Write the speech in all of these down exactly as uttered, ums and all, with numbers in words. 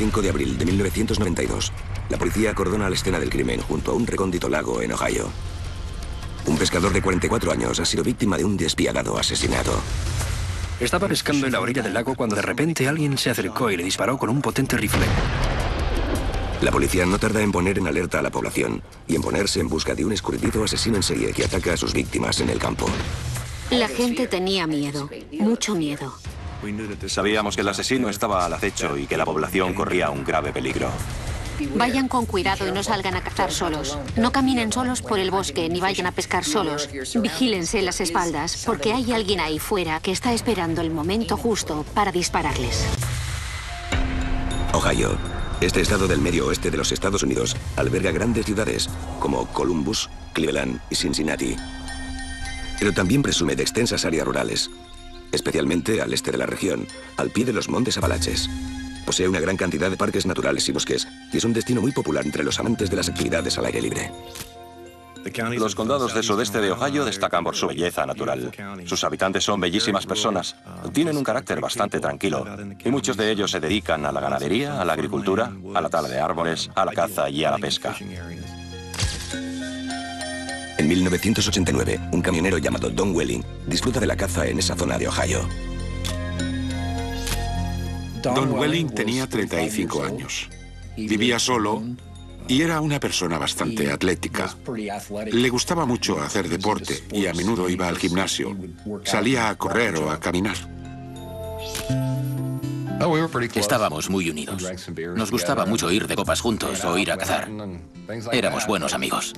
cinco de abril de mil novecientos noventa y dos, la policía acordona la escena del crimen junto a un recóndito lago en Ohio. Un pescador de cuarenta y cuatro años ha sido víctima de un despiadado asesinato. Estaba pescando en la orilla del lago cuando de repente alguien se acercó y le disparó con un potente rifle. La policía no tarda en poner en alerta a la población y en ponerse en busca de un escurridizo asesino en serie que ataca a sus víctimas en el campo. La gente tenía miedo, mucho miedo. Sabíamos que el asesino estaba al acecho y que la población corría un grave peligro. Vayan con cuidado y no salgan a cazar solos. No caminen solos por el bosque ni vayan a pescar solos. Vigílense las espaldas, porque hay alguien ahí fuera que está esperando el momento justo para dispararles. Ohio, este estado del medio oeste de los Estados Unidos, alberga grandes ciudades como Columbus, Cleveland y Cincinnati. Pero también presume de extensas áreas rurales, especialmente al este de la región, al pie de los montes Apalaches. Posee una gran cantidad de parques naturales y bosques y es un destino muy popular entre los amantes de las actividades al aire libre. Los condados del sudeste de Ohio destacan por su belleza natural. Sus habitantes son bellísimas personas, tienen un carácter bastante tranquilo y muchos de ellos se dedican a la ganadería, a la agricultura, a la tala de árboles, a la caza y a la pesca. En mil novecientos ochenta y nueve, un camionero llamado Don Welling disfruta de la caza en esa zona de Ohio. Don Welling tenía treinta y cinco años. Vivía solo y era una persona bastante atlética. Le gustaba mucho hacer deporte y a menudo iba al gimnasio. Salía a correr o a caminar. Estábamos muy unidos. Nos gustaba mucho ir de copas juntos o ir a cazar. Éramos buenos amigos.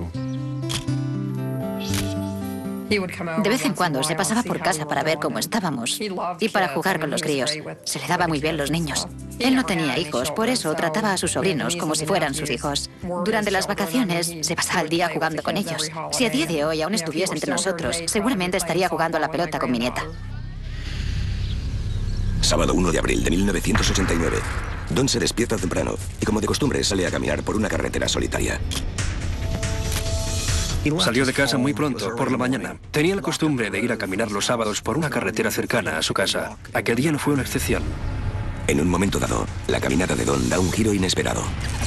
De vez en cuando se pasaba por casa para ver cómo estábamos y para jugar con los críos. Se le daba muy bien los niños. Él no tenía hijos, por eso trataba a sus sobrinos como si fueran sus hijos. Durante las vacaciones se pasaba el día jugando con ellos. Si a día de hoy aún estuviese entre nosotros, seguramente estaría jugando a la pelota con mi nieta. Sábado uno de abril de mil novecientos ochenta y nueve, Don se despierta temprano y como de costumbre sale a caminar por una carretera solitaria. Salió de casa muy pronto, por la mañana. Tenía la costumbre de ir a caminar los sábados por una carretera cercana a su casa. Aquel día no fue una excepción. En un momento dado, la caminata de Don da un giro inesperado.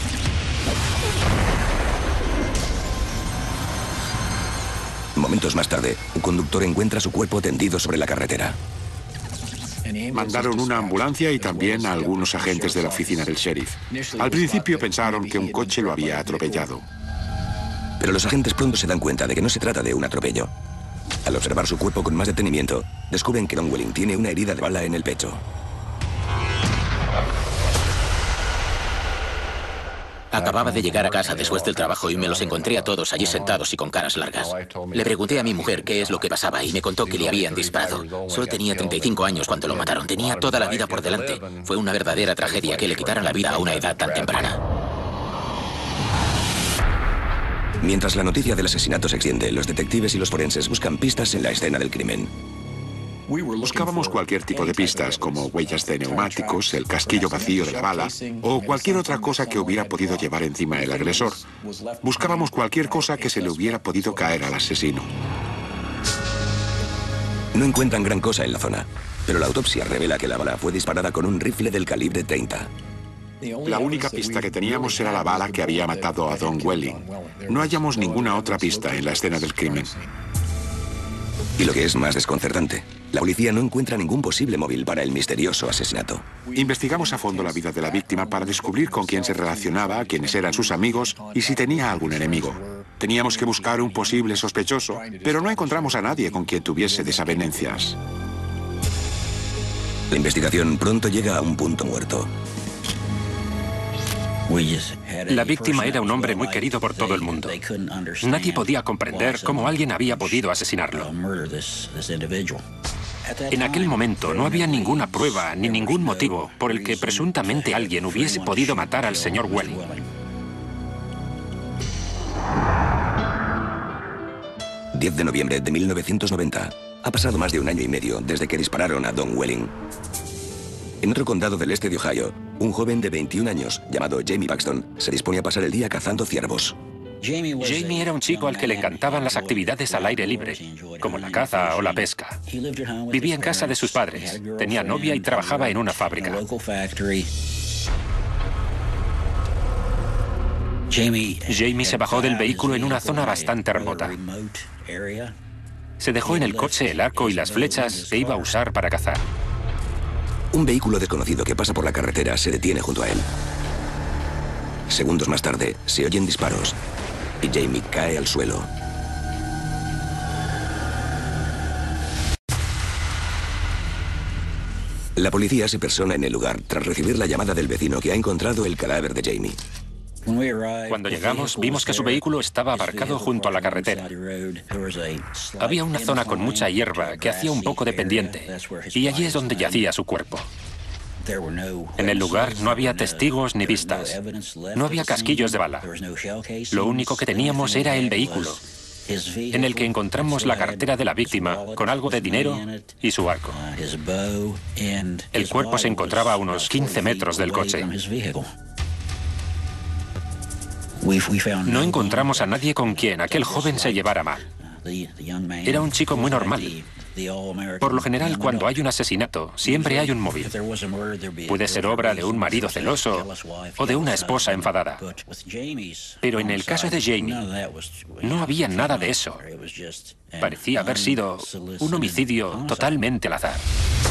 Momentos más tarde, un conductor encuentra su cuerpo tendido sobre la carretera. Mandaron una ambulancia y también a algunos agentes de la oficina del sheriff. Al principio pensaron que un coche lo había atropellado. Pero los agentes pronto se dan cuenta de que no se trata de un atropello. Al observar su cuerpo con más detenimiento, descubren que Don Welling tiene una herida de bala en el pecho. Acababa de llegar a casa después del trabajo y me los encontré a todos allí sentados y con caras largas. Le pregunté a mi mujer qué es lo que pasaba y me contó que le habían disparado. Solo tenía treinta y cinco años cuando lo mataron. Tenía toda la vida por delante. Fue una verdadera tragedia que le quitaran la vida a una edad tan temprana. Mientras la noticia del asesinato se extiende, los detectives y los forenses buscan pistas en la escena del crimen. Buscábamos cualquier tipo de pistas, como huellas de neumáticos, el casquillo vacío de la bala, o cualquier otra cosa que hubiera podido llevar encima el agresor. Buscábamos cualquier cosa que se le hubiera podido caer al asesino. No encuentran gran cosa en la zona, pero la autopsia revela que la bala fue disparada con un rifle del calibre treinta. La única pista que teníamos era la bala que había matado a Don Welling. No hallamos ninguna otra pista en la escena del crimen. Y lo que es más desconcertante, la policía no encuentra ningún posible móvil para el misterioso asesinato. Investigamos a fondo la vida de la víctima para descubrir con quién se relacionaba, quiénes eran sus amigos y si tenía algún enemigo. Teníamos que buscar un posible sospechoso, pero no encontramos a nadie con quien tuviese desavenencias. La investigación pronto llega a un punto muerto. La víctima era un hombre muy querido por todo el mundo. Nadie podía comprender cómo alguien había podido asesinarlo. En aquel momento no había ninguna prueba ni ningún motivo por el que presuntamente alguien hubiese podido matar al señor Welling. diez de noviembre de mil novecientos noventa. Ha pasado más de un año y medio desde que dispararon a Don Welling. En otro condado del este de Ohio, un joven de veintiún años, llamado Jamie Paxton, se dispone a pasar el día cazando ciervos. Jamie era un chico al que le encantaban las actividades al aire libre, como la caza o la pesca. Vivía en casa de sus padres, tenía novia y trabajaba en una fábrica. Jamie se bajó del vehículo en una zona bastante remota. Se dejó en el coche el arco y las flechas que iba a usar para cazar. Un vehículo desconocido que pasa por la carretera se detiene junto a él. Segundos más tarde, se oyen disparos y Jamie cae al suelo. La policía se persona en el lugar tras recibir la llamada del vecino que ha encontrado el cadáver de Jamie. Cuando llegamos, vimos que su vehículo estaba aparcado junto a la carretera. Había una zona con mucha hierba que hacía un poco de pendiente, y allí es donde yacía su cuerpo. En el lugar no había testigos ni pistas. No había casquillos de bala. Lo único que teníamos era el vehículo, en el que encontramos la cartera de la víctima con algo de dinero y su arco. El cuerpo se encontraba a unos quince metros del coche. No encontramos a nadie con quien aquel joven se llevara mal. Era un chico muy normal. Por lo general, cuando hay un asesinato, siempre hay un móvil. Puede ser obra de un marido celoso o de una esposa enfadada. Pero en el caso de Jamie, no había nada de eso. Parecía haber sido un homicidio totalmente al azar.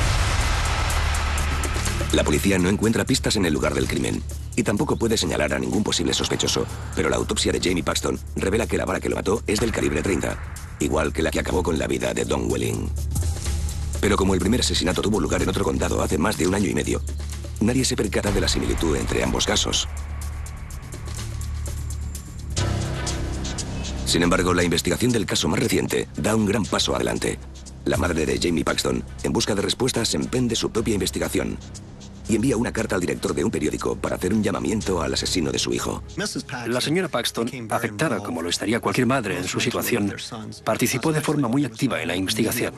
La policía no encuentra pistas en el lugar del crimen y tampoco puede señalar a ningún posible sospechoso, pero la autopsia de Jamie Paxton revela que la bala que lo mató es del calibre treinta, igual que la que acabó con la vida de Don Welling. Pero como el primer asesinato tuvo lugar en otro condado hace más de un año y medio, nadie se percata de la similitud entre ambos casos. Sin embargo, la investigación del caso más reciente da un gran paso adelante. La madre de Jamie Paxton, en busca de respuestas, emprende su propia investigación y envía una carta al director de un periódico para hacer un llamamiento al asesino de su hijo. La señora Paxton, afectada como lo estaría cualquier madre en su situación, participó de forma muy activa en la investigación.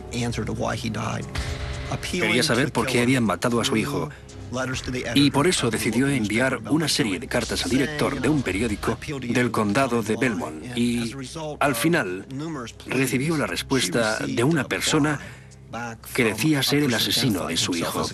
Quería saber por qué habían matado a su hijo y por eso decidió enviar una serie de cartas al director de un periódico del condado de Belmont y, al final, recibió la respuesta de una persona que decía ser el asesino de su hijo.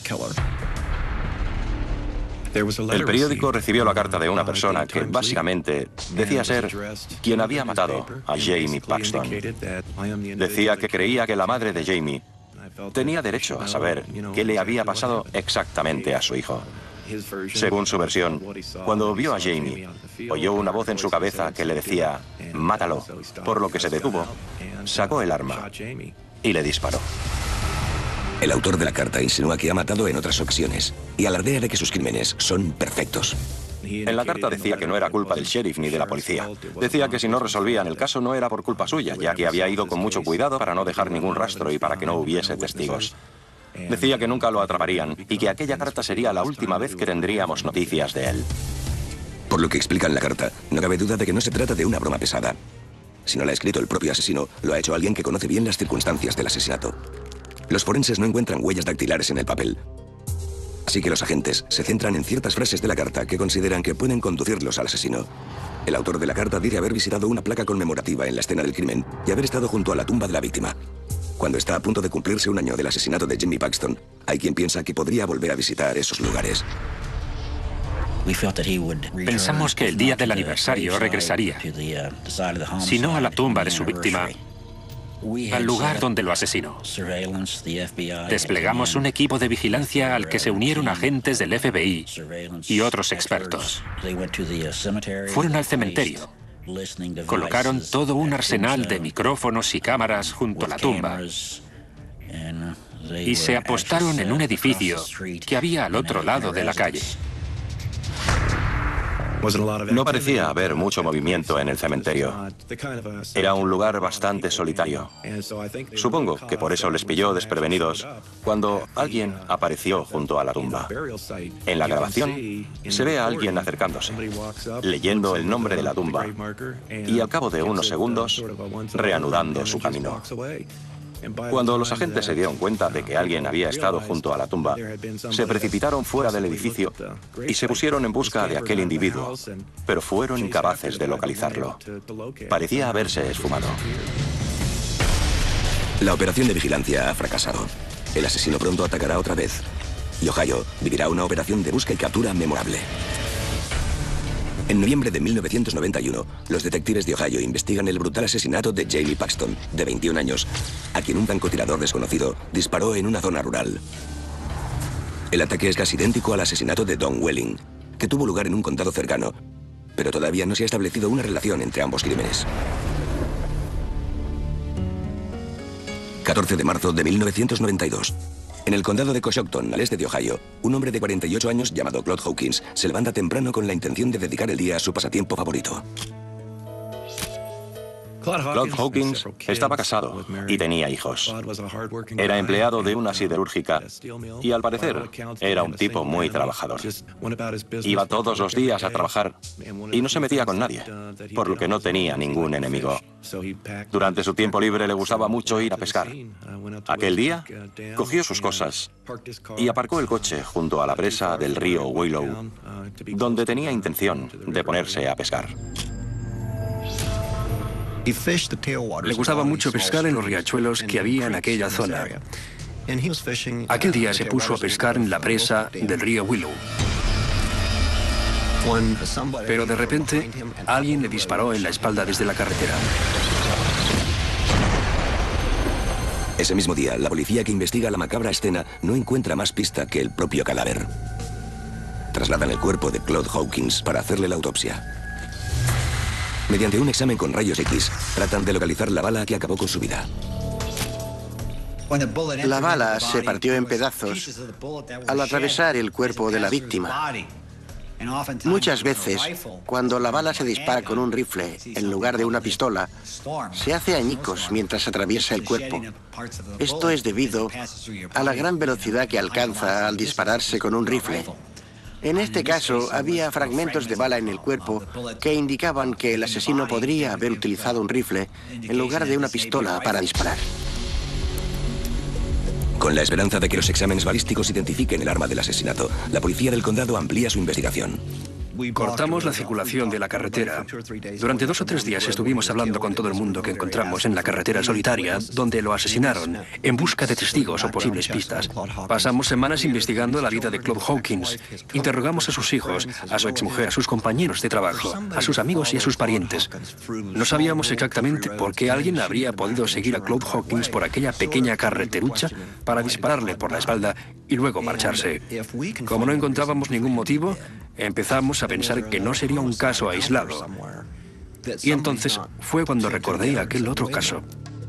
El periódico recibió la carta de una persona que básicamente decía ser quien había matado a Jamie Paxton. Decía que creía que la madre de Jamie tenía derecho a saber qué le había pasado exactamente a su hijo. Según su versión, cuando vio a Jamie, oyó una voz en su cabeza que le decía, «Mátalo», por lo que se detuvo, sacó el arma y le disparó. El autor de la carta insinúa que ha matado en otras ocasiones y alardea de que sus crímenes son perfectos. En la carta decía que no era culpa del sheriff ni de la policía. Decía que si no resolvían el caso no era por culpa suya, ya que había ido con mucho cuidado para no dejar ningún rastro y para que no hubiese testigos. Decía que nunca lo atraparían y que aquella carta sería la última vez que tendríamos noticias de él. Por lo que explica en la carta, no cabe duda de que no se trata de una broma pesada. Si no la ha escrito el propio asesino, lo ha hecho alguien que conoce bien las circunstancias del asesinato. Los forenses no encuentran huellas dactilares en el papel. Así que los agentes se centran en ciertas frases de la carta que consideran que pueden conducirlos al asesino. El autor de la carta dice haber visitado una placa conmemorativa en la escena del crimen y haber estado junto a la tumba de la víctima. Cuando está a punto de cumplirse un año del asesinato de Jamie Paxton, hay quien piensa que podría volver a visitar esos lugares. Pensamos que el día del aniversario regresaría, si no a la tumba de su víctima, al lugar donde lo asesinó. Desplegamos un equipo de vigilancia al que se unieron agentes del F B I y otros expertos. Fueron al cementerio. Colocaron todo un arsenal de micrófonos y cámaras junto a la tumba y se apostaron en un edificio que había al otro lado de la calle. No parecía haber mucho movimiento en el cementerio. Era un lugar bastante solitario. Supongo que por eso les pilló desprevenidos cuando alguien apareció junto a la tumba. En la grabación se ve a alguien acercándose, leyendo el nombre de la tumba y al cabo de unos segundos reanudando su camino. Cuando los agentes se dieron cuenta de que alguien había estado junto a la tumba, se precipitaron fuera del edificio y se pusieron en busca de aquel individuo, pero fueron incapaces de localizarlo. Parecía haberse esfumado. La operación de vigilancia ha fracasado. El asesino pronto atacará otra vez. Y Ohio vivirá una operación de busca y captura memorable. En noviembre de mil novecientos noventa y uno, los detectives de Ohio investigan el brutal asesinato de Jamie Paxton, de veintiún años, a quien un francotirador desconocido disparó en una zona rural. El ataque es casi idéntico al asesinato de Don Welling, que tuvo lugar en un condado cercano, pero todavía no se ha establecido una relación entre ambos crímenes. catorce de marzo de mil novecientos noventa y dos. En el condado de Coshocton, al este de Ohio, un hombre de cuarenta y ocho años llamado Claude Hawkins se levanta temprano con la intención de dedicar el día a su pasatiempo favorito. Claude Hawkins estaba casado y tenía hijos. Era empleado de una siderúrgica y, al parecer, era un tipo muy trabajador. Iba todos los días a trabajar y no se metía con nadie, por lo que no tenía ningún enemigo. Durante su tiempo libre le gustaba mucho ir a pescar. Aquel día, cogió sus cosas y aparcó el coche junto a la presa del río Willow, donde tenía intención de ponerse a pescar. Le gustaba mucho pescar en los riachuelos que había en aquella zona. Aquel día se puso a pescar en la presa del río Willow. Pero de repente, alguien le disparó en la espalda desde la carretera. Ese mismo día, la policía que investiga la macabra escena no encuentra más pista que el propio cadáver. Trasladan el cuerpo de Claude Hawkins para hacerle la autopsia. Mediante un examen con rayos X, tratan de localizar la bala que acabó con su vida. La bala se partió en pedazos al atravesar el cuerpo de la víctima. Muchas veces, cuando la bala se dispara con un rifle en lugar de una pistola, se hace añicos mientras atraviesa el cuerpo. Esto es debido a la gran velocidad que alcanza al dispararse con un rifle. En este caso, había fragmentos de bala en el cuerpo que indicaban que el asesino podría haber utilizado un rifle en lugar de una pistola para disparar. Con la esperanza de que los exámenes balísticos identifiquen el arma del asesinato, la policía del condado amplía su investigación. Cortamos la circulación de la carretera. Durante dos o tres días estuvimos hablando con todo el mundo que encontramos en la carretera solitaria donde lo asesinaron, en busca de testigos o posibles pistas. Pasamos semanas investigando la vida de Claude Hawkins. Interrogamos a sus hijos, a su exmujer, a sus compañeros de trabajo, a sus amigos y a sus parientes. No sabíamos exactamente por qué alguien habría podido seguir a Claude Hawkins por aquella pequeña carreterucha para dispararle por la espalda y luego marcharse. Como no encontrábamos ningún motivo, empezamos a pensar que no sería un caso aislado. Y entonces fue cuando recordé aquel otro caso.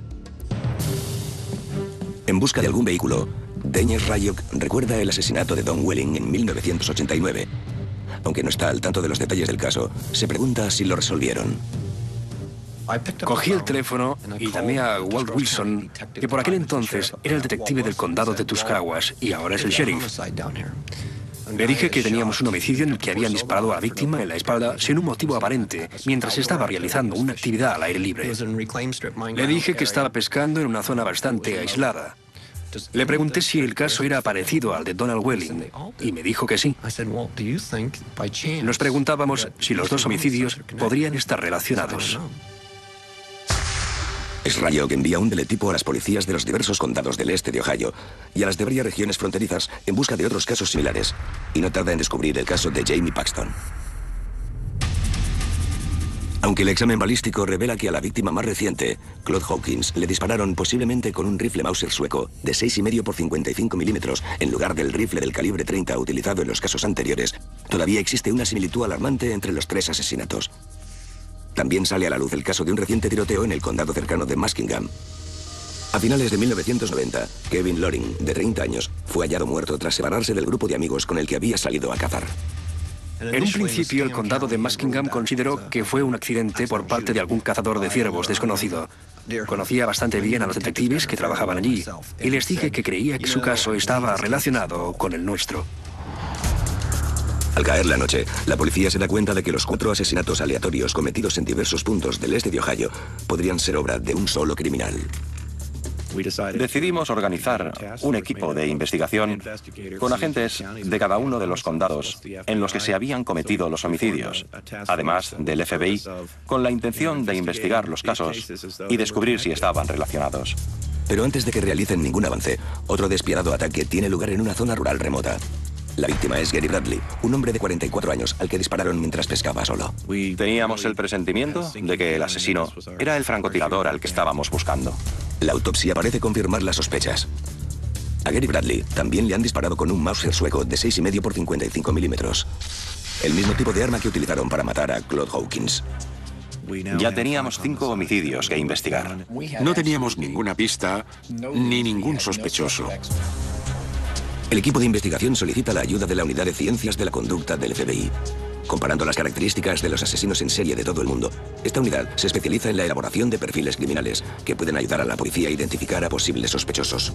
En busca de algún vehículo, Dennis Ryok recuerda el asesinato de Don Welling en mil novecientos ochenta y nueve. Aunque no está al tanto de los detalles del caso, se pregunta si lo resolvieron. Cogí el teléfono y llamé a Walt Wilson, que por aquel entonces era el detective del condado de Tuscarawas y ahora es el sheriff. Le dije que teníamos un homicidio en el que habían disparado a la víctima en la espalda sin un motivo aparente, mientras estaba realizando una actividad al aire libre. Le dije que estaba pescando en una zona bastante aislada. Le pregunté si el caso era parecido al de Donald Welling, y me dijo que sí. Nos preguntábamos si los dos homicidios podrían estar relacionados. Es Ryok que envía un teletipo a las policías de los diversos condados del este de Ohio y a las de varias regiones fronterizas en busca de otros casos similares, y no tarda en descubrir el caso de Jamie Paxton. Aunque el examen balístico revela que a la víctima más reciente, Claude Hawkins, le dispararon posiblemente con un rifle Mauser sueco de seis y medio por cincuenta y cinco milímetros en lugar del rifle del calibre treinta utilizado en los casos anteriores, todavía existe una similitud alarmante entre los tres asesinatos. También sale a la luz el caso de un reciente tiroteo en el condado cercano de Muskingum. A finales de mil novecientos noventa, Kevin Loring, de treinta años, fue hallado muerto tras separarse del grupo de amigos con el que había salido a cazar. En un principio, el condado de Muskingum consideró que fue un accidente por parte de algún cazador de ciervos desconocido. Conocía bastante bien a los detectives que trabajaban allí y les dije que creía que su caso estaba relacionado con el nuestro. Al caer la noche, la policía se da cuenta de que los cuatro asesinatos aleatorios cometidos en diversos puntos del este de Ohio podrían ser obra de un solo criminal. Decidimos organizar un equipo de investigación con agentes de cada uno de los condados en los que se habían cometido los homicidios, además del F B I, con la intención de investigar los casos y descubrir si estaban relacionados. Pero antes de que realicen ningún avance, otro despiadado ataque tiene lugar en una zona rural remota. La víctima es Gary Bradley, un hombre de cuarenta y cuatro años al que dispararon mientras pescaba solo. Teníamos el presentimiento de que el asesino era el francotirador al que estábamos buscando. La autopsia parece confirmar las sospechas. A Gary Bradley también le han disparado con un Mauser sueco de seis y medio por cincuenta y cinco milímetros. El mismo tipo de arma que utilizaron para matar a Claude Hawkins. Ya teníamos cinco homicidios que investigar. No teníamos ninguna pista ni ningún sospechoso. El equipo de investigación solicita la ayuda de la Unidad de Ciencias de la Conducta del F B I. Comparando las características de los asesinos en serie de todo el mundo, esta unidad se especializa en la elaboración de perfiles criminales que pueden ayudar a la policía a identificar a posibles sospechosos.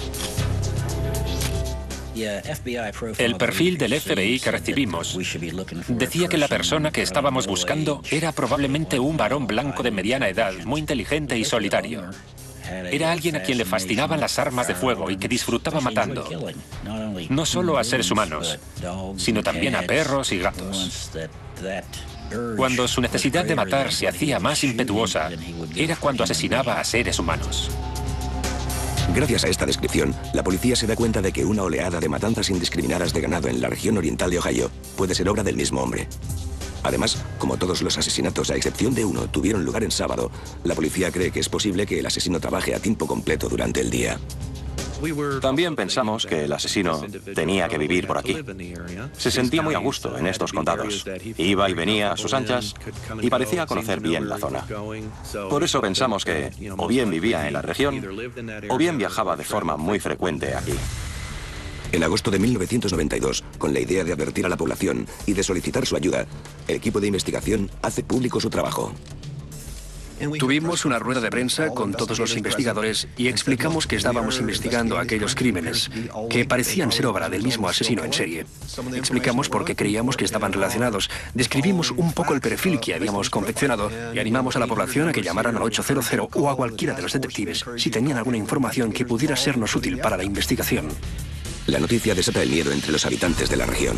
El perfil del F B I que recibimos decía que la persona que estábamos buscando era probablemente un varón blanco de mediana edad, muy inteligente y solitario. Era alguien a quien le fascinaban las armas de fuego y que disfrutaba matando, no solo a seres humanos, sino también a perros y gatos. Cuando su necesidad de matar se hacía más impetuosa, era cuando asesinaba a seres humanos. Gracias a esta descripción, la policía se da cuenta de que una oleada de matanzas indiscriminadas de ganado en la región oriental de Ohio puede ser obra del mismo hombre. Además, como todos los asesinatos, a excepción de uno, tuvieron lugar en sábado, la policía cree que es posible que el asesino trabaje a tiempo completo durante el día. También pensamos que el asesino tenía que vivir por aquí. Se sentía muy a gusto en estos condados. Iba y venía a sus anchas y parecía conocer bien la zona. Por eso pensamos que o bien vivía en la región o bien viajaba de forma muy frecuente aquí. En agosto de mil novecientos noventa y dos, con la idea de advertir a la población y de solicitar su ayuda, el equipo de investigación hace público su trabajo. Tuvimos una rueda de prensa con todos los investigadores y explicamos que estábamos investigando aquellos crímenes que parecían ser obra del mismo asesino en serie. Explicamos por qué creíamos que estaban relacionados, describimos un poco el perfil que habíamos confeccionado y animamos a la población a que llamaran al ochocientos o a cualquiera de los detectives si tenían alguna información que pudiera sernos útil para la investigación. La noticia desata el miedo entre los habitantes de la región.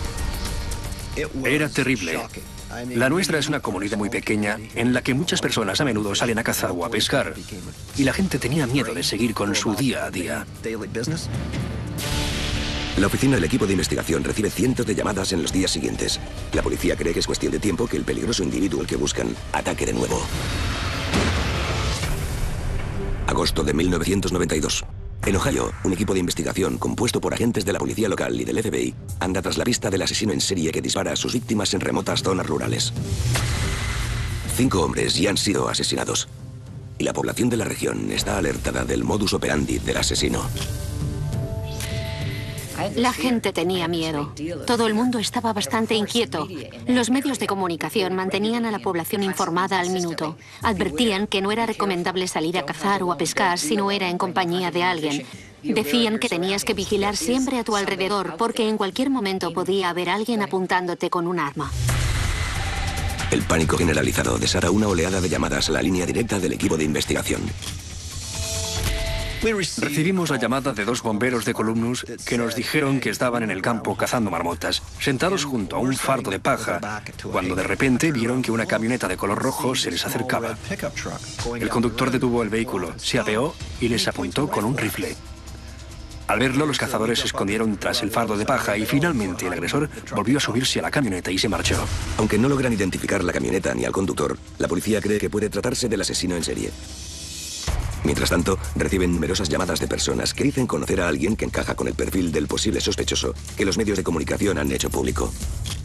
Era terrible. La nuestra es una comunidad muy pequeña en la que muchas personas a menudo salen a cazar o a pescar y la gente tenía miedo de seguir con su día a día. La oficina del equipo de investigación recibe cientos de llamadas en los días siguientes. La policía cree que es cuestión de tiempo que el peligroso individuo al que buscan ataque de nuevo. Agosto de mil novecientos noventa y dos. En Ohio, un equipo de investigación compuesto por agentes de la policía local y del F B I anda tras la pista del asesino en serie que dispara a sus víctimas en remotas zonas rurales. Cinco hombres ya han sido asesinados y la población de la región está alertada del modus operandi del asesino. La gente tenía miedo. Todo el mundo estaba bastante inquieto. Los medios de comunicación mantenían a la población informada al minuto. Advertían que no era recomendable salir a cazar o a pescar si no era en compañía de alguien. Decían que tenías que vigilar siempre a tu alrededor porque en cualquier momento podía haber alguien apuntándote con un arma. El pánico generalizado desata una oleada de llamadas a la línea directa del equipo de investigación. Recibimos la llamada de dos bomberos de Columbus que nos dijeron que estaban en el campo cazando marmotas, sentados junto a un fardo de paja, cuando de repente vieron que una camioneta de color rojo se les acercaba. El conductor detuvo el vehículo, se apeó y les apuntó con un rifle. Al verlo, los cazadores se escondieron tras el fardo de paja y finalmente el agresor volvió a subirse a la camioneta y se marchó. Aunque no logran identificar la camioneta ni al conductor, la policía cree que puede tratarse del asesino en serie. Mientras tanto, reciben numerosas llamadas de personas que dicen conocer a alguien que encaja con el perfil del posible sospechoso que los medios de comunicación han hecho público.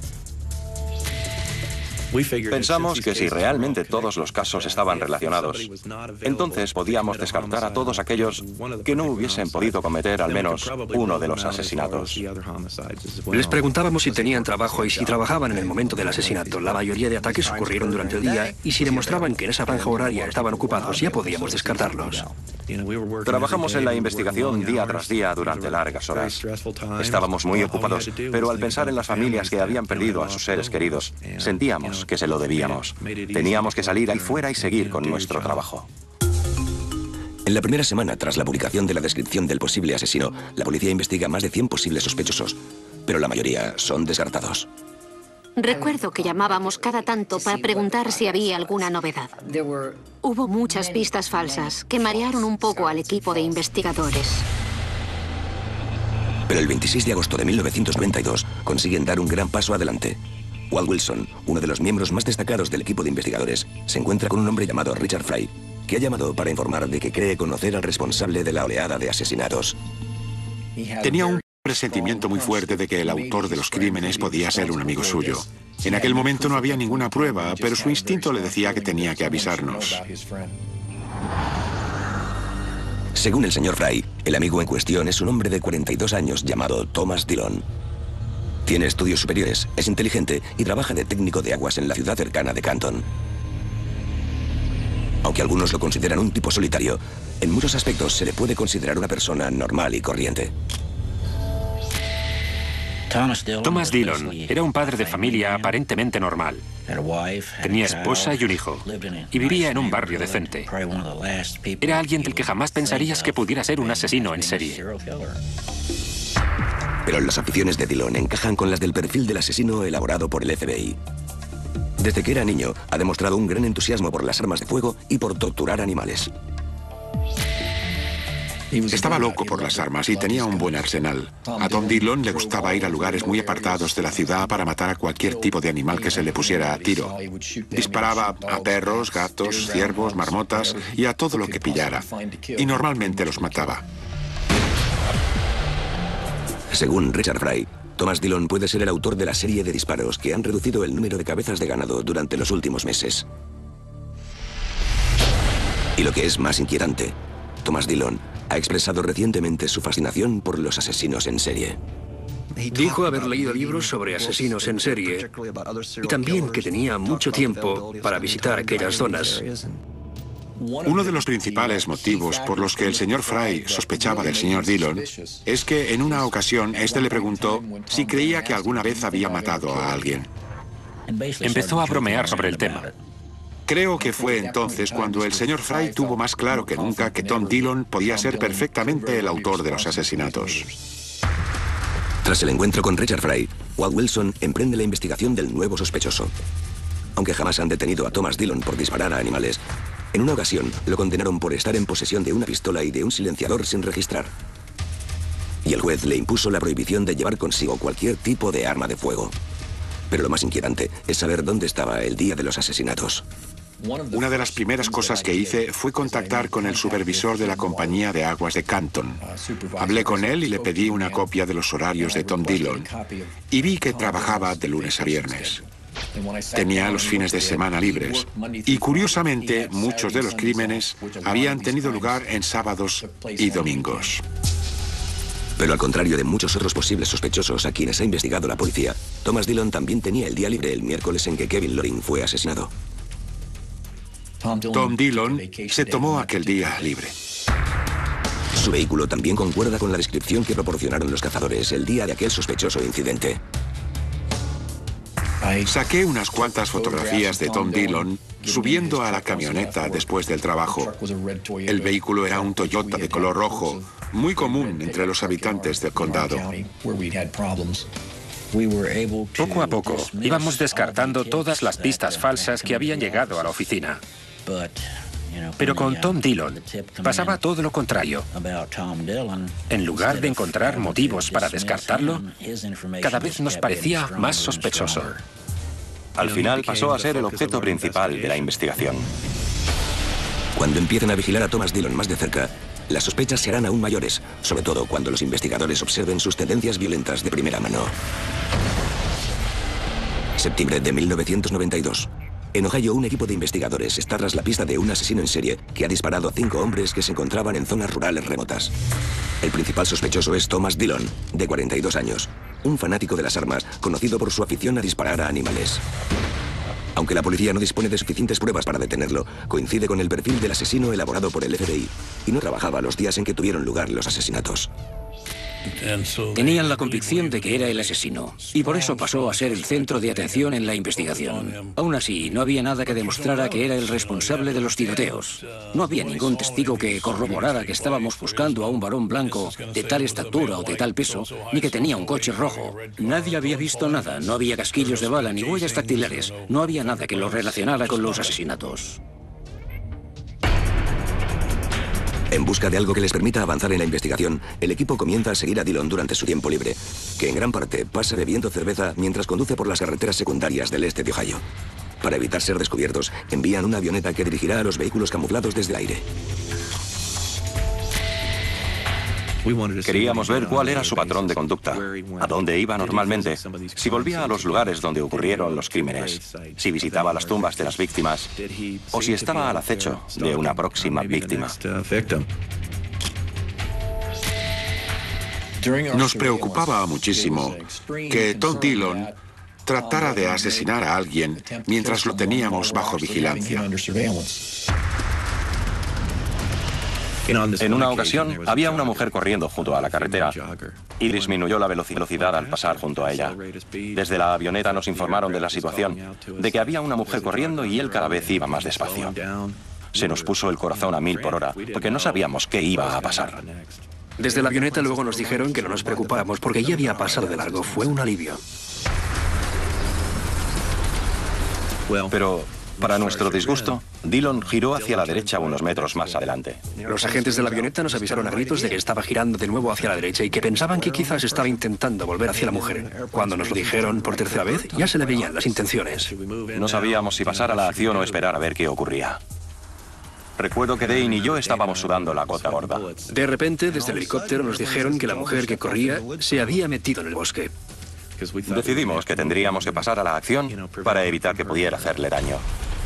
Pensamos que si realmente todos los casos estaban relacionados, entonces podíamos descartar a todos aquellos que no hubiesen podido cometer al menos uno de los asesinatos. Les preguntábamos si tenían trabajo y si trabajaban en el momento del asesinato. La mayoría de ataques ocurrieron durante el día y si demostraban que en esa franja horaria estaban ocupados, ya podíamos descartarlos. Trabajamos en la investigación día tras día durante largas horas. Estábamos muy ocupados, pero al pensar en las familias que habían perdido a sus seres queridos, sentíamos que se lo debíamos. Teníamos que salir ahí fuera y seguir con nuestro trabajo. En la primera semana, tras la publicación de la descripción del posible asesino, la policía investiga más de cien posibles sospechosos, pero la mayoría son descartados. Recuerdo que llamábamos cada tanto para preguntar si había alguna novedad. Hubo muchas pistas falsas que marearon un poco al equipo de investigadores. Pero el veintiséis de agosto de mil novecientos noventa y dos consiguen dar un gran paso adelante. Walt Wilson, uno de los miembros más destacados del equipo de investigadores, se encuentra con un hombre llamado Richard Fry, que ha llamado para informar de que cree conocer al responsable de la oleada de asesinatos. Tenía un presentimiento muy fuerte de que el autor de los crímenes podía ser un amigo suyo. En aquel momento no había ninguna prueba, pero su instinto le decía que tenía que avisarnos. Según el señor Fry, el amigo en cuestión es un hombre de cuarenta y dos años llamado Thomas Dillon. Tiene estudios superiores, es inteligente y trabaja de técnico de aguas en la ciudad cercana de Canton. Aunque algunos lo consideran un tipo solitario, en muchos aspectos se le puede considerar una persona normal y corriente. Thomas Dillon era un padre de familia aparentemente normal. Tenía esposa y un hijo, y vivía en un barrio decente. Era alguien del que jamás pensarías que pudiera ser un asesino en serie. Pero las aficiones de Dillon encajan con las del perfil del asesino elaborado por el F B I. Desde que era niño, ha demostrado un gran entusiasmo por las armas de fuego y por torturar animales. Estaba loco por las armas y tenía un buen arsenal. A Tom Dillon le gustaba ir a lugares muy apartados de la ciudad para matar a cualquier tipo de animal que se le pusiera a tiro. Disparaba a perros, gatos, ciervos, marmotas y a todo lo que pillara. Y normalmente los mataba. Según Richard Fry, Thomas Dillon puede ser el autor de la serie de disparos que han reducido el número de cabezas de ganado durante los últimos meses. Y lo que es más inquietante, Thomas Dillon ha expresado recientemente su fascinación por los asesinos en serie. Dijo haber leído libros sobre asesinos en serie y también que tenía mucho tiempo para visitar aquellas zonas. Uno de los principales motivos por los que el señor Fry sospechaba del señor Dillon es que en una ocasión este le preguntó si creía que alguna vez había matado a alguien. Empezó a bromear sobre el tema. Creo que fue entonces cuando el señor Fry tuvo más claro que nunca que Tom Dillon podía ser perfectamente el autor de los asesinatos. Tras el encuentro con Richard Fry, Walt Wilson emprende la investigación del nuevo sospechoso. Aunque jamás han detenido a Thomas Dillon por disparar a animales, en una ocasión lo condenaron por estar en posesión de una pistola y de un silenciador sin registrar. Y el juez le impuso la prohibición de llevar consigo cualquier tipo de arma de fuego. Pero lo más inquietante es saber dónde estaba el día de los asesinatos. Una de las primeras cosas que hice fue contactar con el supervisor de la compañía de aguas de Canton. Hablé con él y le pedí una copia de los horarios de Tom Dillon. Y vi que trabajaba de lunes a viernes. Tenía los fines de semana libres. Y curiosamente, muchos de los crímenes habían tenido lugar en sábados y domingos. Pero al contrario de muchos otros posibles sospechosos a quienes ha investigado la policía, Thomas Dillon también tenía el día libre el miércoles en que Kevin Loring fue asesinado. Tom Dillon se tomó aquel día libre. Su vehículo también concuerda con la descripción que proporcionaron los cazadores el día de aquel sospechoso incidente. Saqué unas cuantas fotografías de Tom Dillon subiendo a la camioneta después del trabajo. El vehículo era un Toyota de color rojo, muy común entre los habitantes del condado. Poco a poco íbamos descartando todas las pistas falsas que habían llegado a la oficina. Pero con Tom Dillon pasaba todo lo contrario. En lugar de encontrar motivos para descartarlo, cada vez nos parecía más sospechoso. Al final pasó a ser el objeto principal de la investigación. Cuando empiezan a vigilar a Thomas Dillon más de cerca, las sospechas se harán aún mayores, sobre todo cuando los investigadores observen sus tendencias violentas de primera mano. Septiembre de mil novecientos noventa y dos. En Ohio, un equipo de investigadores está tras la pista de un asesino en serie que ha disparado a cinco hombres que se encontraban en zonas rurales remotas. El principal sospechoso es Thomas Dillon, de cuarenta y dos años, un fanático de las armas conocido por su afición a disparar a animales. Aunque la policía no dispone de suficientes pruebas para detenerlo, coincide con el perfil del asesino elaborado por el F B I y no trabajaba los días en que tuvieron lugar los asesinatos. Tenían la convicción de que era el asesino, y por eso pasó a ser el centro de atención en la investigación. Aún así, no había nada que demostrara que era el responsable de los tiroteos. No había ningún testigo que corroborara que estábamos buscando a un varón blanco de tal estatura o de tal peso, ni que tenía un coche rojo. Nadie había visto nada, no había casquillos de bala ni huellas dactilares. No había nada que lo relacionara con los asesinatos. En busca de algo que les permita avanzar en la investigación, el equipo comienza a seguir a Dillon durante su tiempo libre, que en gran parte pasa bebiendo cerveza mientras conduce por las carreteras secundarias del este de Ohio. Para evitar ser descubiertos, envían una avioneta que dirigirá a los vehículos camuflados desde el aire. Queríamos ver cuál era su patrón de conducta, a dónde iba normalmente, si volvía a los lugares donde ocurrieron los crímenes, si visitaba las tumbas de las víctimas o si estaba al acecho de una próxima víctima. Nos preocupaba muchísimo que Todd Dillon tratara de asesinar a alguien mientras lo teníamos bajo vigilancia. En una ocasión, había una mujer corriendo junto a la carretera y disminuyó la velocidad al pasar junto a ella. Desde la avioneta nos informaron de la situación, de que había una mujer corriendo y él cada vez iba más despacio. Se nos puso el corazón a mil por hora, porque no sabíamos qué iba a pasar. Desde la avioneta luego nos dijeron que no nos preocupáramos porque ya había pasado de largo. Fue un alivio. Pero, para nuestro disgusto, Dillon giró hacia la derecha unos metros más adelante. Los agentes de la avioneta nos avisaron a gritos de que estaba girando de nuevo hacia la derecha y que pensaban que quizás estaba intentando volver hacia la mujer. Cuando nos lo dijeron por tercera vez, ya se le veían las intenciones. No sabíamos si pasar a la acción o esperar a ver qué ocurría. Recuerdo que Dane y yo estábamos sudando la gota gorda. De repente, desde el helicóptero nos dijeron que la mujer que corría se había metido en el bosque. Decidimos que tendríamos que pasar a la acción para evitar que pudiera hacerle daño.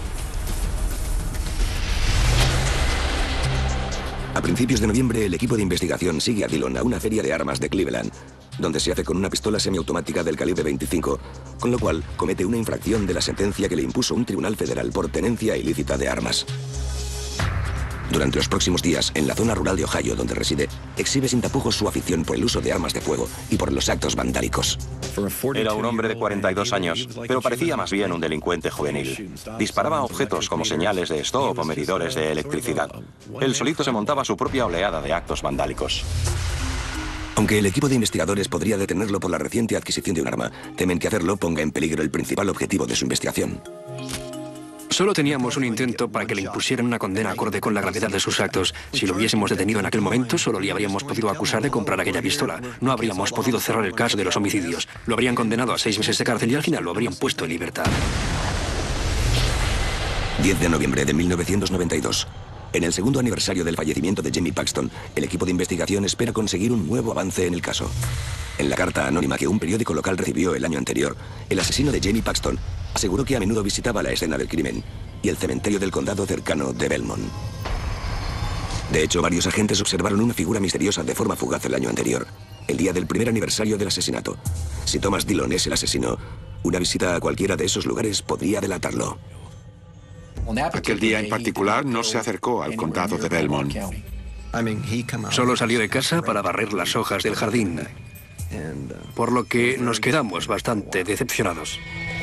A principios de noviembre, el equipo de investigación sigue a Dillon a una feria de armas de Cleveland, donde se hace con una pistola semiautomática del calibre veinticinco, con lo cual comete una infracción de la sentencia que le impuso un tribunal federal por tenencia ilícita de armas. Durante los próximos días, en la zona rural de Ohio donde reside, exhibe sin tapujos su afición por el uso de armas de fuego y por los actos vandálicos. Era un hombre de cuarenta y dos años, pero parecía más bien un delincuente juvenil. Disparaba objetos como señales de stop o medidores de electricidad. Él solito se montaba su propia oleada de actos vandálicos. Aunque el equipo de investigadores podría detenerlo por la reciente adquisición de un arma, temen que hacerlo ponga en peligro el principal objetivo de su investigación. Solo teníamos un intento para que le impusieran una condena acorde con la gravedad de sus actos. Si lo hubiésemos detenido en aquel momento, solo le habríamos podido acusar de comprar aquella pistola. No habríamos podido cerrar el caso de los homicidios. Lo habrían condenado a seis meses de cárcel y al final lo habrían puesto en libertad. diez de noviembre de mil novecientos noventa y dos. En el segundo aniversario del fallecimiento de Jamie Paxton, el equipo de investigación espera conseguir un nuevo avance en el caso. En la carta anónima que un periódico local recibió el año anterior, el asesino de Jamie Paxton aseguró que a menudo visitaba la escena del crimen y el cementerio del condado cercano de Belmont. De hecho, varios agentes observaron una figura misteriosa de forma fugaz el año anterior, el día del primer aniversario del asesinato. Si Thomas Dillon es el asesino, una visita a cualquiera de esos lugares podría delatarlo. Aquel día en particular no se acercó al condado de Belmont. Solo salió de casa para barrer las hojas del jardín, por lo que nos quedamos bastante decepcionados.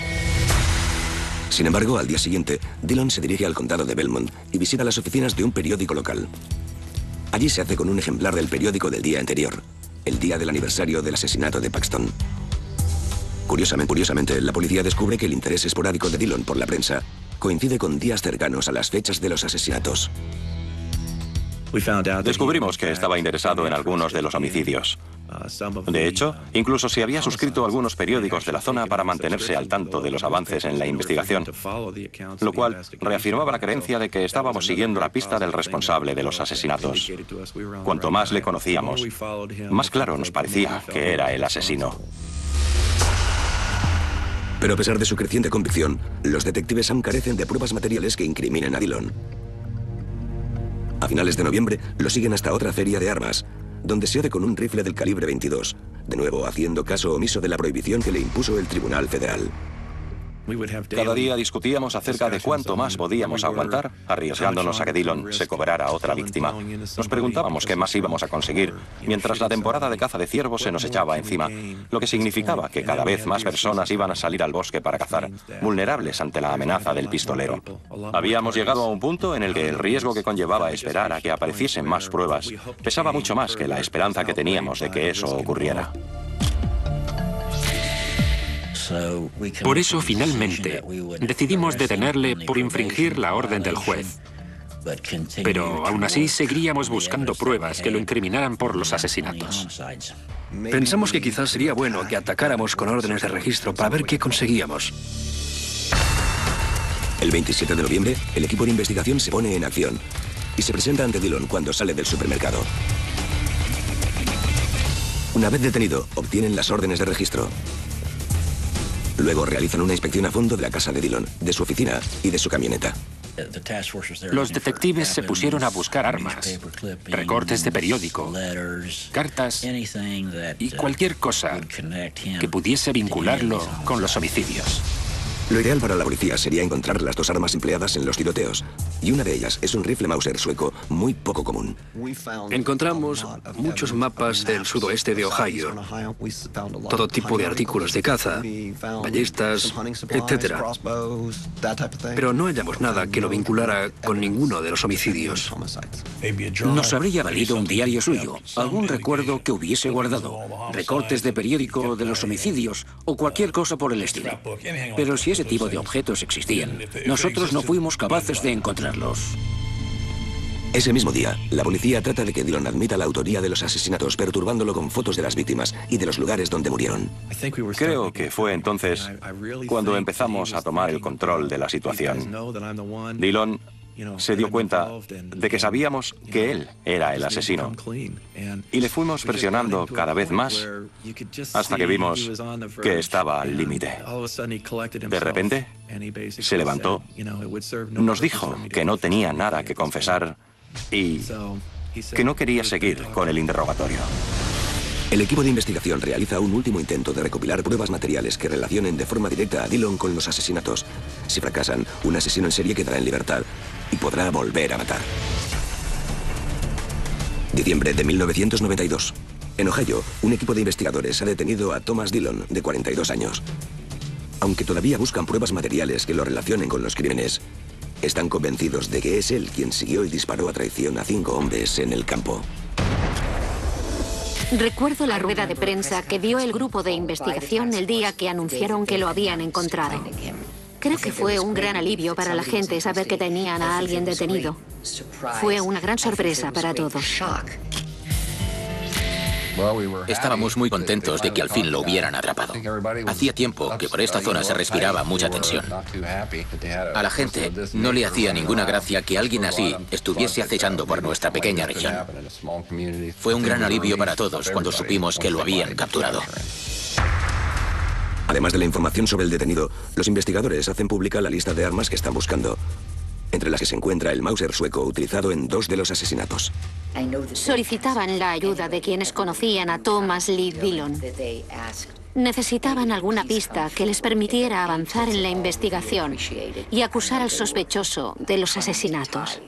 Sin embargo, al día siguiente, Dillon se dirige al condado de Belmont y visita las oficinas de un periódico local. Allí se hace con un ejemplar del periódico del día anterior, el día del aniversario del asesinato de Paxton. Curiosamente, curiosamente, la policía descubre que el interés esporádico de Dillon por la prensa coincide con días cercanos a las fechas de los asesinatos. Descubrimos que estaba interesado en algunos de los homicidios. De hecho, incluso se había suscrito a algunos periódicos de la zona para mantenerse al tanto de los avances en la investigación, lo cual reafirmaba la creencia de que estábamos siguiendo la pista del responsable de los asesinatos. Cuanto más le conocíamos, más claro nos parecía que era el asesino. Pero a pesar de su creciente convicción, los detectives aún carecen de pruebas materiales que incriminen a Dillon. A finales de noviembre, lo siguen hasta otra feria de armas, donde se hace con un rifle del calibre veintidós, de nuevo haciendo caso omiso de la prohibición que le impuso el Tribunal Federal. Cada día discutíamos acerca de cuánto más podíamos aguantar, arriesgándonos a que Dillon se cobrara otra víctima. Nos preguntábamos qué más íbamos a conseguir, mientras la temporada de caza de ciervos se nos echaba encima, lo que significaba que cada vez más personas iban a salir al bosque para cazar, vulnerables ante la amenaza del pistolero. Habíamos llegado a un punto en el que el riesgo que conllevaba esperar a que apareciesen más pruebas pesaba mucho más que la esperanza que teníamos de que eso ocurriera. Por eso, finalmente, decidimos detenerle por infringir la orden del juez. Pero aún así seguiríamos buscando pruebas que lo incriminaran por los asesinatos. Pensamos que quizás sería bueno que atacáramos con órdenes de registro para ver qué conseguíamos. El veintisiete de noviembre, el equipo de investigación se pone en acción y se presenta ante Dillon cuando sale del supermercado. Una vez detenido, obtienen las órdenes de registro. Luego realizan una inspección a fondo de la casa de Dillon, de su oficina y de su camioneta. Los detectives se pusieron a buscar armas, recortes de periódico, cartas y cualquier cosa que pudiese vincularlo con los homicidios. Lo ideal para la policía sería encontrar las dos armas empleadas en los tiroteos, y una de ellas es un rifle Mauser sueco muy poco común. Encontramos muchos mapas del sudoeste de Ohio, todo tipo de artículos de caza, ballestas, etcétera. Pero no hallamos nada que lo vinculara con ninguno de los homicidios. Nos habría valido un diario suyo, algún recuerdo que hubiese guardado, recortes de periódico de los homicidios o cualquier cosa por el estilo. Pero si ese tipo de objetos existían, nosotros no fuimos capaces de encontrarlos. Ese mismo día, la policía trata de que Dillon admita la autoría de los asesinatos, perturbándolo con fotos de las víctimas y de los lugares donde murieron. Creo que fue entonces cuando empezamos a tomar el control de la situación. Dillon se dio cuenta de que sabíamos que él era el asesino. Y le fuimos presionando cada vez más hasta que vimos que estaba al límite. De repente, se levantó, nos dijo que no tenía nada que confesar y que no quería seguir con el interrogatorio. El equipo de investigación realiza un último intento de recopilar pruebas materiales que relacionen de forma directa a Dillon con los asesinatos. Si fracasan, un asesino en serie quedará en libertad y podrá volver a matar. Diciembre de mil novecientos noventa y dos. En Ohio, un equipo de investigadores ha detenido a Thomas Dillon, de cuarenta y dos años. Aunque todavía buscan pruebas materiales que lo relacionen con los crímenes, están convencidos de que es él quien siguió y disparó a traición a cinco hombres en el campo. Recuerdo la rueda de prensa que dio el grupo de investigación el día que anunciaron que lo habían encontrado. Creo que fue un gran alivio para la gente saber que tenían a alguien detenido. Fue una gran sorpresa para todos. Estábamos muy contentos de que al fin lo hubieran atrapado. Hacía tiempo que por esta zona se respiraba mucha tensión. A la gente no le hacía ninguna gracia que alguien así estuviese acechando por nuestra pequeña región. Fue un gran alivio para todos cuando supimos que lo habían capturado. Además de la información sobre el detenido, los investigadores hacen pública la lista de armas que están buscando, entre las que se encuentra el Mauser sueco utilizado en dos de los asesinatos. Solicitaban la ayuda de quienes conocían a Thomas Lee Dillon. Necesitaban alguna pista que les permitiera avanzar en la investigación y acusar al sospechoso de los asesinatos.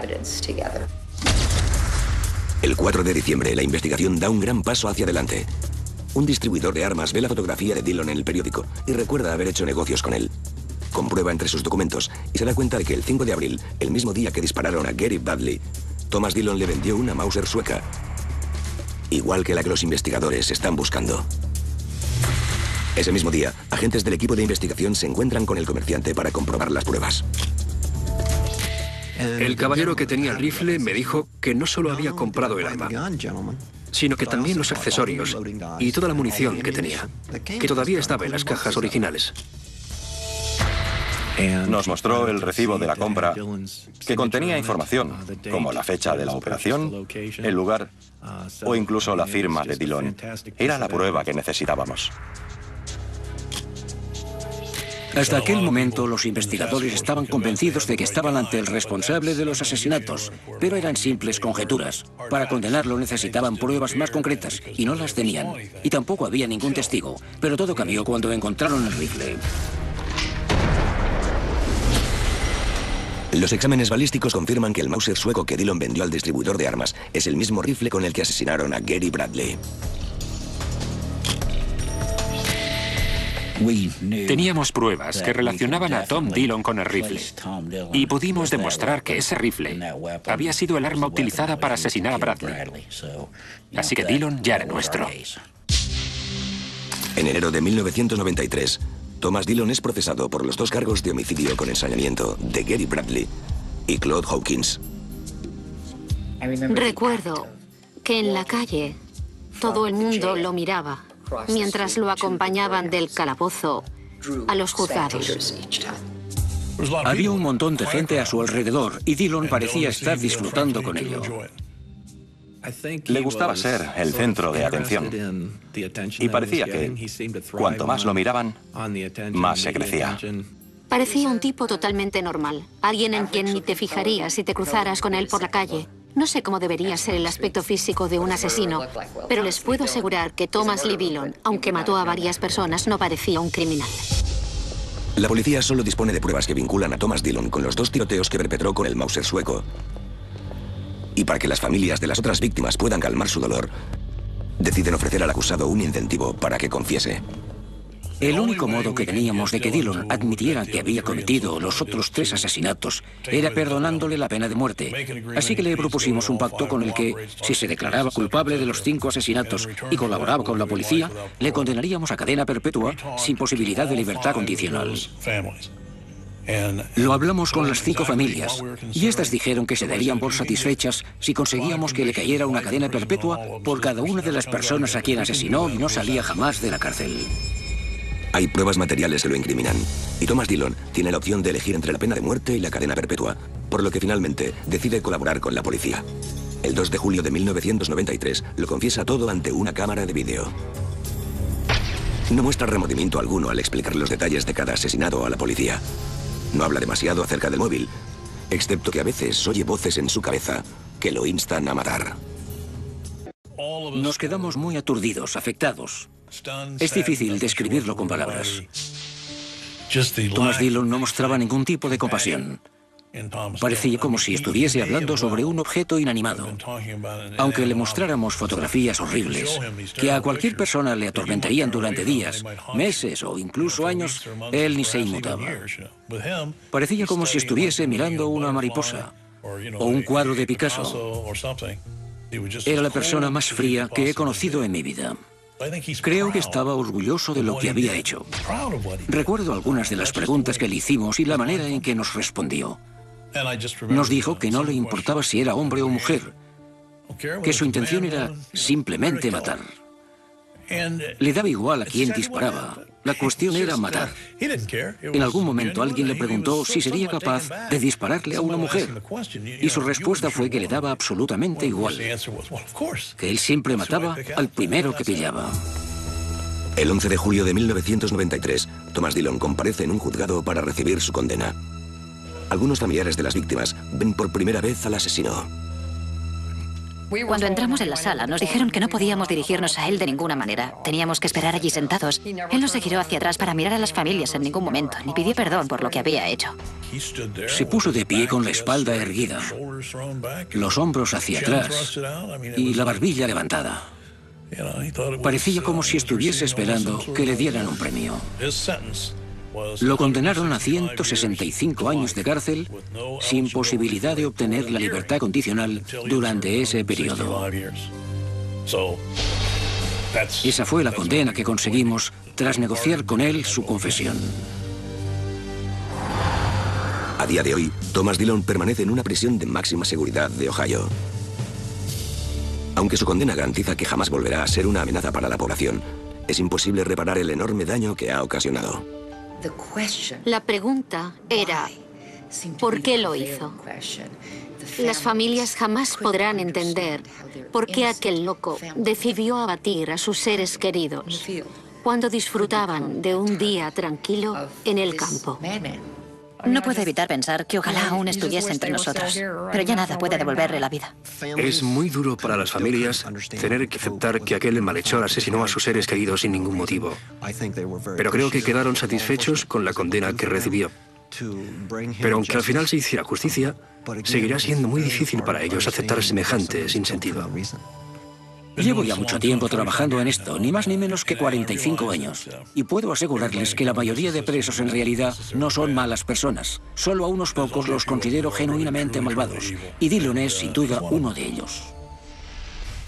El cuatro de diciembre, la investigación da un gran paso hacia adelante. Un distribuidor de armas ve la fotografía de Dillon en el periódico y recuerda haber hecho negocios con él. Comprueba entre sus documentos y se da cuenta de que el cinco de abril, el mismo día que dispararon a Gary Bradley, Thomas Dillon le vendió una Mauser sueca, igual que la que los investigadores están buscando. Ese mismo día, agentes del equipo de investigación se encuentran con el comerciante para comprobar las pruebas. El caballero que tenía el rifle me dijo que no solo había comprado el arma, sino que también los accesorios y toda la munición que tenía, que todavía estaba en las cajas originales. Nos mostró el recibo de la compra que contenía información, como la fecha de la operación, el lugar o incluso la firma de Dillon. Era la prueba que necesitábamos. Hasta aquel momento, los investigadores estaban convencidos de que estaban ante el responsable de los asesinatos, pero eran simples conjeturas. Para condenarlo necesitaban pruebas más concretas, y no las tenían. Y tampoco había ningún testigo, pero todo cambió cuando encontraron el rifle. Los exámenes balísticos confirman que el Mauser sueco que Dillon vendió al distribuidor de armas es el mismo rifle con el que asesinaron a Gary Bradley. Teníamos pruebas que relacionaban a Tom Dillon con el rifle y pudimos demostrar que ese rifle había sido el arma utilizada para asesinar a Bradley. Así que Dillon ya era nuestro. En enero de mil novecientos noventa y tres, Thomas Dillon es procesado por los dos cargos de homicidio con ensañamiento de Gary Bradley y Claude Hawkins. Recuerdo que en la calle todo el mundo lo miraba mientras lo acompañaban del calabozo a los juzgados. Había un montón de gente a su alrededor y Dillon parecía estar disfrutando con ello. Le gustaba ser el centro de atención. Y parecía que cuanto más lo miraban, más se crecía. Parecía un tipo totalmente normal, alguien en quien ni te fijarías si te cruzaras con él por la calle. No sé cómo debería ser el aspecto físico de un asesino, pero les puedo asegurar que Thomas Lee Dillon, aunque mató a varias personas, no parecía un criminal. La policía solo dispone de pruebas que vinculan a Thomas Dillon con los dos tiroteos que perpetró con el Mauser sueco. Y para que las familias de las otras víctimas puedan calmar su dolor, deciden ofrecer al acusado un incentivo para que confiese. El único modo que teníamos de que Dillon admitiera que había cometido los otros tres asesinatos era perdonándole la pena de muerte. Así que le propusimos un pacto con el que, si se declaraba culpable de los cinco asesinatos y colaboraba con la policía, le condenaríamos a cadena perpetua sin posibilidad de libertad condicional. Lo hablamos con las cinco familias y estas dijeron que se darían por satisfechas si conseguíamos que le cayera una cadena perpetua por cada una de las personas a quien asesinó y no salía jamás de la cárcel. Hay pruebas materiales que lo incriminan, y Thomas Dillon tiene la opción de elegir entre la pena de muerte y la cadena perpetua, por lo que finalmente decide colaborar con la policía. El dos de julio de mil novecientos noventa y tres lo confiesa todo ante una cámara de vídeo. No muestra remordimiento alguno al explicar los detalles de cada asesinato a la policía. No habla demasiado acerca del móvil, excepto que a veces oye voces en su cabeza que lo instan a matar. Nos quedamos muy aturdidos, afectados. Es difícil describirlo con palabras. Thomas Dillon no mostraba ningún tipo de compasión. Parecía como si estuviese hablando sobre un objeto inanimado. Aunque le mostráramos fotografías horribles, que a cualquier persona le atormentarían durante días, meses o incluso años, él ni se inmutaba. Parecía como si estuviese mirando una mariposa o un cuadro de Picasso. Era la persona más fría que he conocido en mi vida. Creo que estaba orgulloso de lo que había hecho. Recuerdo algunas de las preguntas que le hicimos y la manera en que nos respondió. Nos dijo que no le importaba si era hombre o mujer, que su intención era simplemente matar. Le daba igual a quién disparaba. La cuestión era matar. En algún momento alguien le preguntó si sería capaz de dispararle a una mujer. Y su respuesta fue que le daba absolutamente igual. Que él siempre mataba al primero que pillaba. El once de julio de mil novecientos noventa y tres, Thomas Dillon comparece en un juzgado para recibir su condena. Algunos familiares de las víctimas ven por primera vez al asesino. Cuando entramos en la sala, nos dijeron que no podíamos dirigirnos a él de ninguna manera. Teníamos que esperar allí sentados. Él no se giró hacia atrás para mirar a las familias en ningún momento, ni pidió perdón por lo que había hecho. Se puso de pie con la espalda erguida, los hombros hacia atrás y la barbilla levantada. Parecía como si estuviese esperando que le dieran un premio. Lo condenaron a ciento sesenta y cinco años de cárcel sin posibilidad de obtener la libertad condicional durante ese periodo. Esa fue la condena que conseguimos tras negociar con él su confesión. A día de hoy, Thomas Dillon permanece en una prisión de máxima seguridad de Ohio. Aunque su condena garantiza que jamás volverá a ser una amenaza para la población, es imposible reparar el enorme daño que ha ocasionado. La pregunta era, ¿por qué lo hizo? Las familias jamás podrán entender por qué aquel loco decidió abatir a sus seres queridos cuando disfrutaban de un día tranquilo en el campo. No puedo evitar pensar que ojalá aún estuviese entre nosotros, pero ya nada puede devolverle la vida. Es muy duro para las familias tener que aceptar que aquel malhechor asesinó a sus seres queridos sin ningún motivo. Pero creo que quedaron satisfechos con la condena que recibió. Pero aunque al final se hiciera justicia, seguirá siendo muy difícil para ellos aceptar semejante sinsentido. Llevo ya mucho tiempo trabajando en esto, ni más ni menos que cuarenta y cinco años. Y puedo asegurarles que la mayoría de presos en realidad no son malas personas. Solo a unos pocos los considero genuinamente malvados. Y Dillon es, sin duda, uno de ellos.